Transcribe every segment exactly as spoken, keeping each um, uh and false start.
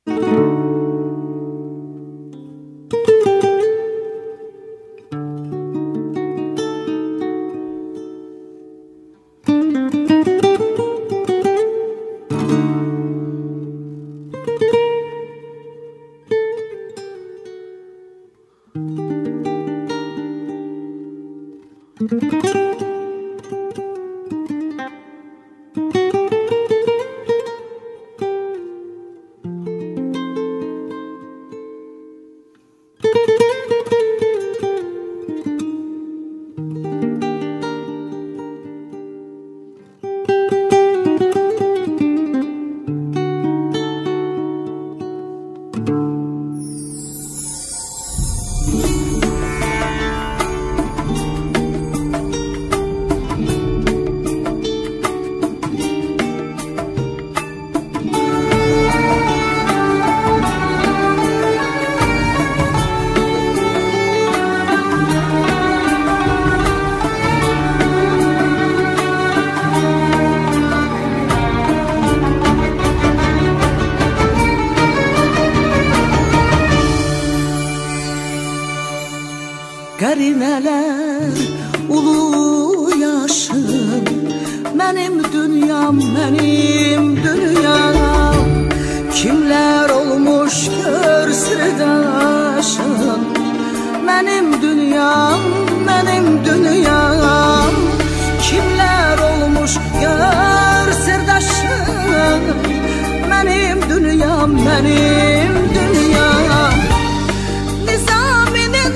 Qərimələr ulu yaşım, mənim dünyam, mənim dünyam. Kimlər olmuş gör sirdaşım, mənim dünyam, mənim dünyam. Kimlər olmuş gör sirdaşım, mənim dünyam, mənim dünyam. Nizaminin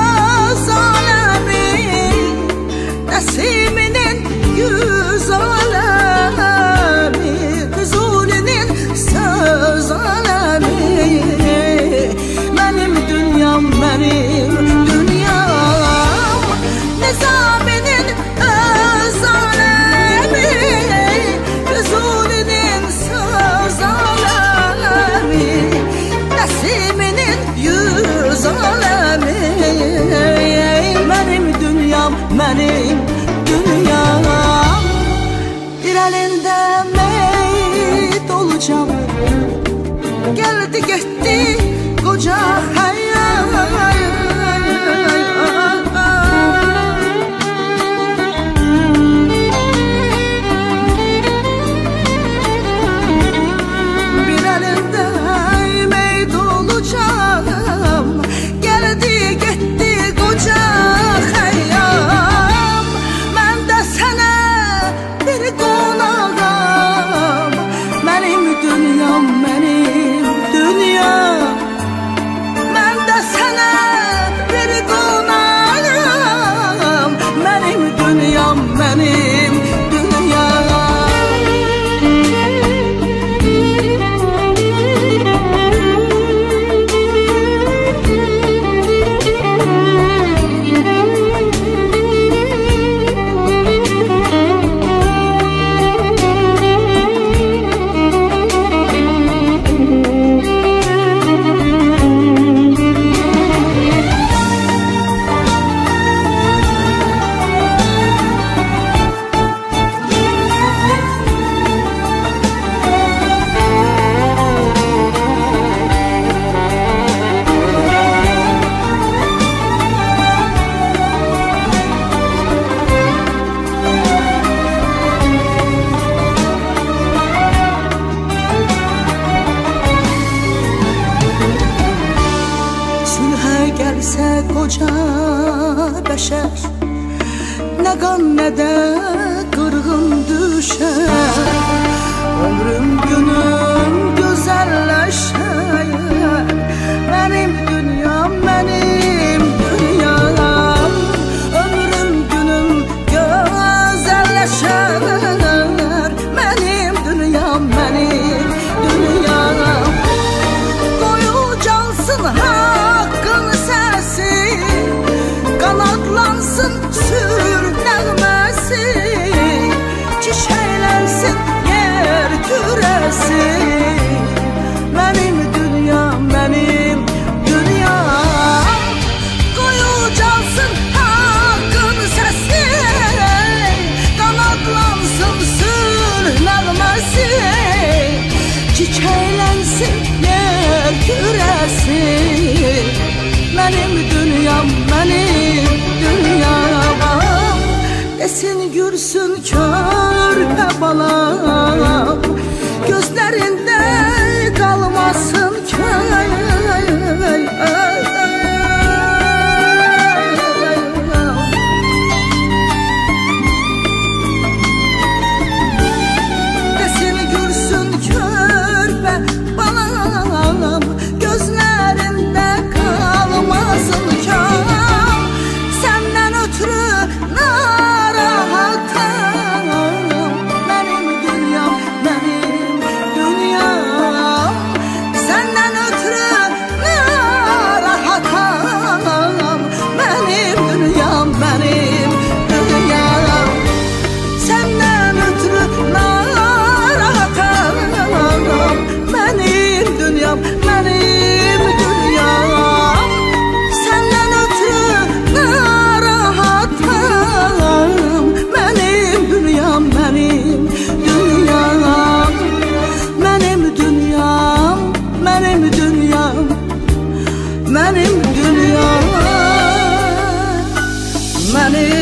Nəsiminin yüz aləmi, Füzulinin söz aləmi. Mənim dünyam, mənim dünyam. Nizaminin öz aləmi, Füzulinin söz aləmi, Nəsiminin yüz aləmi. Mənim dünyam, mənim dünyam. Bir əlində meyit olacam, gəldi getdi qoca həyat. Bir əlində meyit olacam, gəldi getdi qoca həyat. Mən də sənə bir qonağam, mənim dünyam, mənim dünyam. Mən də sənə bir qonağam, mənim dünyam, mənim dünyam. Gəlsə qoca bəşər, nə qan nə də qırğın düşər. Ömrüm günüm gözəlləşər, mənim dünyam, mənim dünyam. Ömrüm günüm gözəlləşər, mənim dünyam, mənim dünyam. Qoyu cansın haqqın səsi, qanadlansın sür nəğməsi, çiçəklənsin yer kürəsi. Mənim dünyam, mənim dünyam. Qoyu cansın haqqın səsi, qanadlansın sür nəğməsi, çiçəklənsin yer kürəsi. Mənim dünyam, mənim dünyam. Desin gürsün körpə balam, gözlərində qalmasın köy. Desin gürsün körpə balam, gözlərində qalmasın köy. Səndən ötürü narahatam, mənim dünyam, mənim dünyam. Səndən ötürü narahatam, mənim dünyam, mənim dünyam. Səndən ötürü narahatam, mənim dünyam, mənim dünyam. Səndən ötürü narahatam, mənim dünyam, mənim dünyam. Mənim dünyam, mənim dünyam, mənim dünyam, mənim